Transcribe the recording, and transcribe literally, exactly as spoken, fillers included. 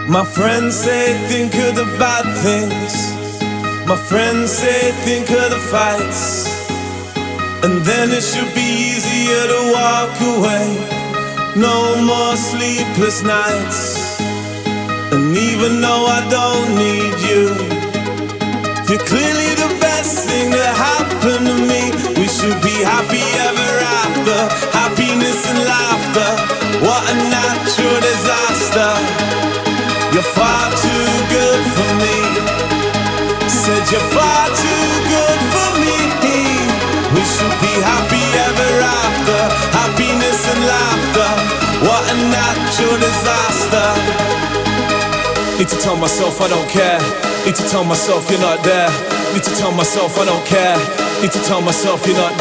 My friends say think of the bad things. My friends say think of the fights. And then it should be easier to walk away. No more sleepless nights. And even though I don't need you, you're clearly the best thing that happened to me. We should be happy ever after. Happiness and laughter. What a natural disaster. You're far too good for me. Said you're far too good for me. We should be happy ever after. Happiness and laughter. What a natural disaster. Need to tell myself I don't care. Need to tell myself you're not there. Need to tell myself I don't care. Need to tell myself you're not